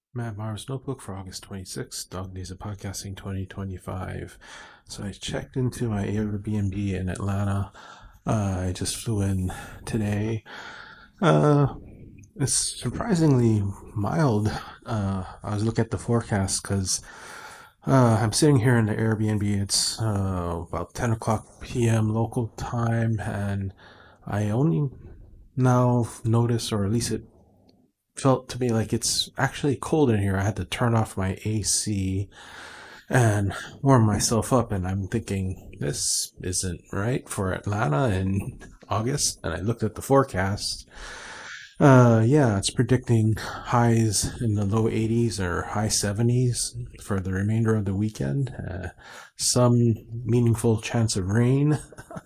Matt Mars Notebook for August 26th, Dog Days of Podcasting 2025. So I checked into my Airbnb in Atlanta. I just flew in today. Uh, it's surprisingly mild. I was looking at the forecast because I'm sitting here in the Airbnb. It's about 10 o'clock p.m. local time, and I only now notice, or at least it felt to me like it's actually cold in here. I had to turn off my AC and warm myself up, and I'm thinking this isn't right for Atlanta in August. And I looked at the forecast. Yeah, it's predicting highs in the low 80s or high 70s for the remainder of the weekend. Some meaningful chance of rain.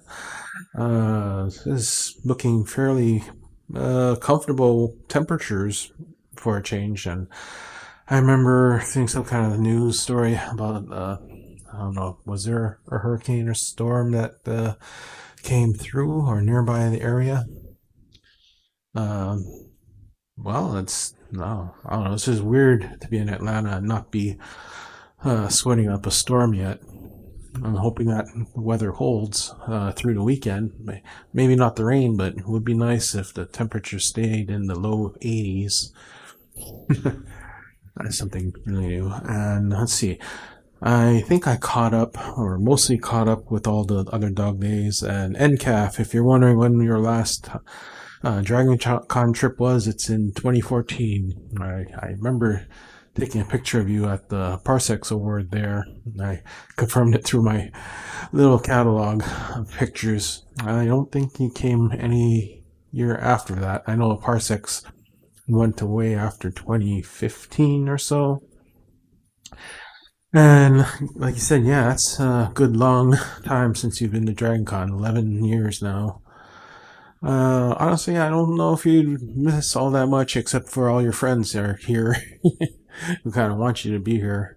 This is looking fairly comfortable temperatures for a change. And I remember seeing some kind of news story about, I don't know, was there a hurricane or storm that came through or nearby the area? Um, well, it's, no, I don't know. It's just weird to be in Atlanta and not be sweating up a storm yet. I'm hoping that the weather holds through the weekend. Maybe not the rain, but it would be nice if the temperature stayed in the low 80s. That's something really new. And let's see. I think I caught up, or mostly caught up, with all the other dog days. And NCAF, if you're wondering when your last Dragon Con trip was, it's in 2014. I remember taking a picture of you at the Parsecs Award there. I confirmed it through my little catalog of pictures. I don't think you came any year after that. I know Parsecs went away after 2015 or so. And like you said, yeah, that's a good long time since you've been to Dragon Con, 11 years now. Honestly, I don't know if you'd miss all that much except for all your friends that are here who kind of want you to be here.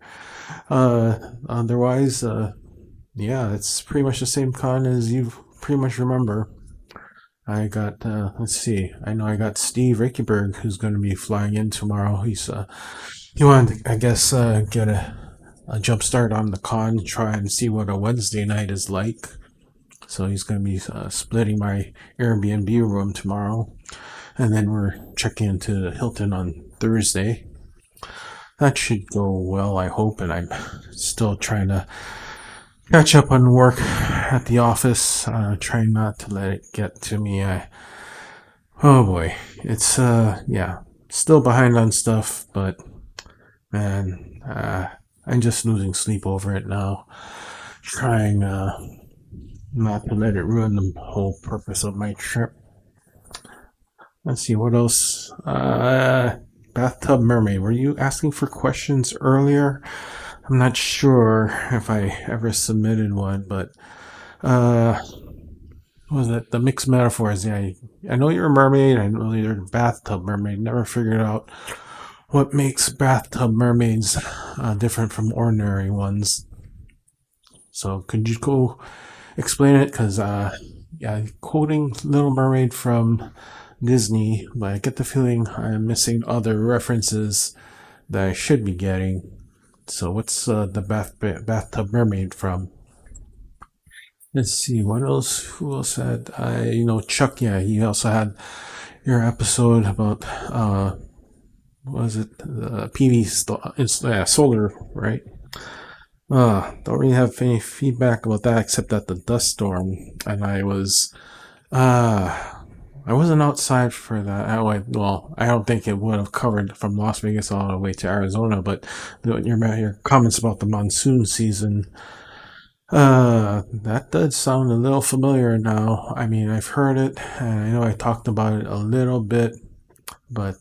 Otherwise, yeah, it's pretty much the same con as you pretty much remember. I got, let's see, I know I got Steve Rickenberg who's going to be flying in tomorrow. He wanted to, I guess, get a jump start on the con, try and see what a Wednesday night is like. So he's going to be splitting my Airbnb room tomorrow. And then we're checking into Hilton on Thursday. That should go well, I hope. And I'm still trying to catch up on work at the office, trying not to let it get to me. Oh boy. It's, yeah, still behind on stuff, but man, I'm just losing sleep over it now. Trying, not to let it ruin the whole purpose of my trip. Let's see, what else? Bathtub Mermaid. Were you asking for questions earlier? I'm not sure if I ever submitted one, but uh, what was it? The mixed metaphors. Yeah, I know you're a mermaid. I know you're a bathtub mermaid. Never figured out what makes bathtub mermaids different from ordinary ones. So could you go explain it? Because yeah, quoting Little Mermaid from Disney, but I get the feeling I'm missing other references that I should be getting. So what's the bathtub mermaid from? Let's see, what else? Who else had? Chuck. Yeah, he also had your episode about what was it? PV solar, right? Don't really have any feedback about that except that the dust storm, and uh I wasn't outside for that. Well, I don't think it would have covered from Las Vegas all the way to Arizona, but your comments about the monsoon season, that does sound a little familiar now. I mean, I've heard it, and I know I talked about it a little bit, but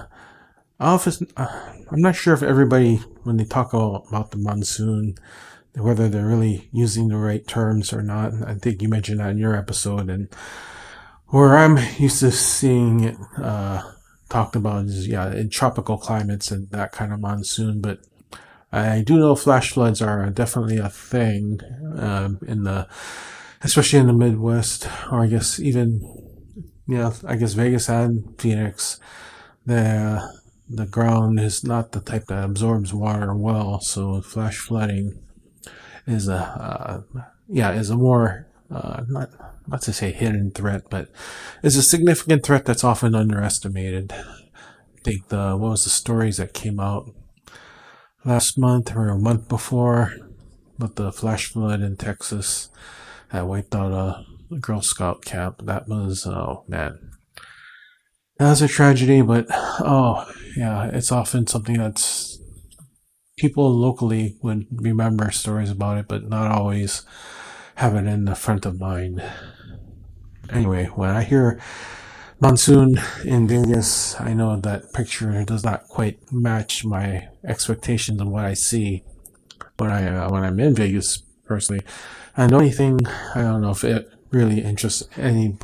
I'm not sure if everybody, when they talk about the monsoon, whether they're really using the right terms or not. I think you mentioned that in your episode, and where I'm used to seeing it talked about is, yeah, in tropical climates and that kind of monsoon. But I do know flash floods are definitely a thing especially in the Midwest, or I guess even, yeah, I guess Vegas and Phoenix. the ground is not the type that absorbs water well, so flash flooding is a more not to say hidden threat, but is a significant threat that's often underestimated. I think what was the stories that came out last month or a month before, but the flash flood in Texas that wiped out a Girl Scout camp. That was, oh man, that was a tragedy. But oh yeah, it's often something that's people locally would remember stories about it, but not always have it in the front of mind. Anyway, when I hear monsoon in Vegas, I know that picture does not quite match my expectations of what I see when I'm in Vegas personally. And the only thing I don't know if it really interests any.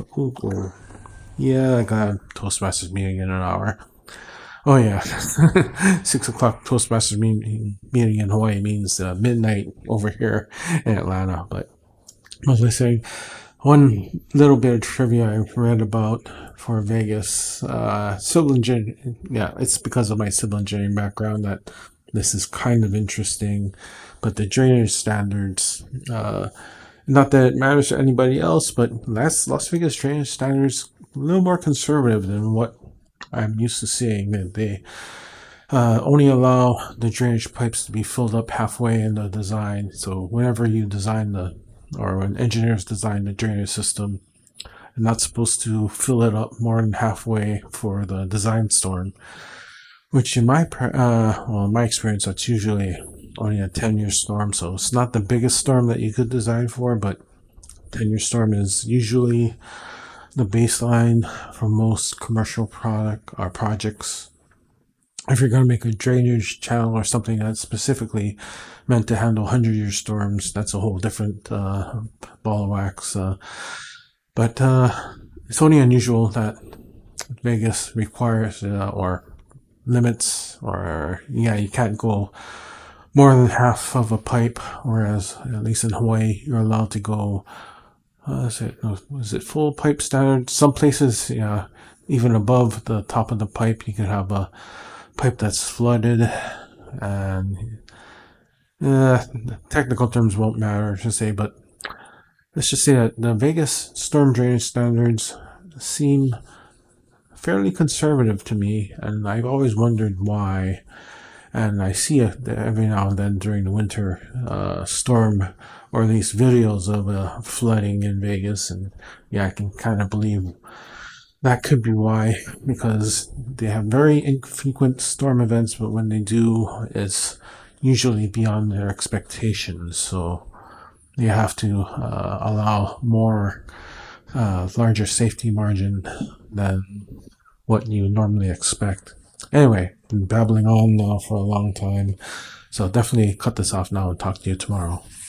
Yeah, I got a Toastmasters meeting in an hour. Oh yeah, 6 o'clock Toastmasters meeting in Hawaii means midnight over here in Atlanta. But what was I saying? One little bit of trivia I read about for Vegas, civil engineering. Yeah, it's because of my civil engineering background that this is kind of interesting. But the drainage standards, not that it matters to anybody else, but Las Vegas drainage standards a little more conservative than what I'm used to seeing. That they only allow the drainage pipes to be filled up halfway in the design. So whenever you design or when engineers design the drainage system, they're not supposed to fill it up more than halfway for the design storm. Which in my experience, that's usually only a 10-year storm. So it's not the biggest storm that you could design for, but 10-year storm is usually the baseline for most commercial projects. If you're going to make a drainage channel or something that's specifically meant to handle 100-year storms, that's a whole different ball of wax. But it's only unusual that Vegas requires or limits, or you can't go more than half of a pipe, whereas at least in Hawaii you're allowed to go. Is it full pipe standard? Some places, yeah, even above the top of the pipe, you can have a pipe that's flooded, and technical terms won't matter to say, but let's just say that the Vegas storm drainage standards seem fairly conservative to me, and I've always wondered why. And I see it every now and then during the winter storm, or at least videos of flooding in Vegas, and yeah, I can kind of believe that could be why, because they have very infrequent storm events, but when they do, it's usually beyond their expectations. So you have to allow more larger safety margin than what you normally expect. Anyway, been babbling on now for a long time, so definitely cut this off now and talk to you tomorrow.